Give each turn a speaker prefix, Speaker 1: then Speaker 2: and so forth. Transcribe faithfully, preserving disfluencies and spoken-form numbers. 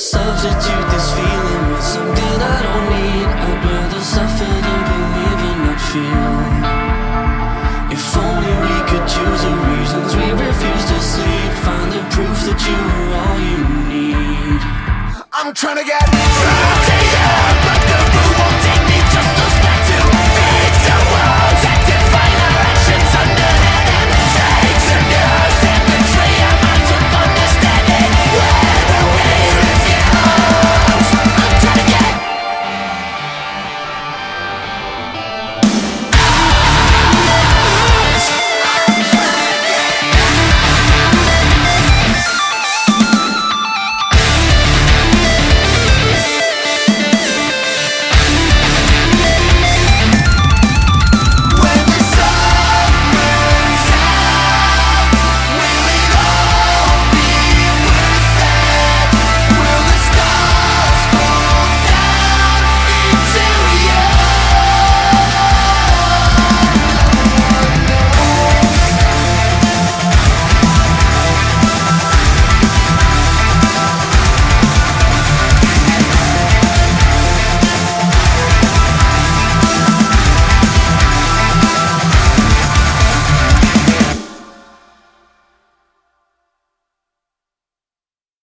Speaker 1: Substitute this feeling with something I don't need. I'd rather suffer than believe and not feel. If only we could choose the reasons we refuse to sleep. Find the proof that you are all you need. I'm trying to get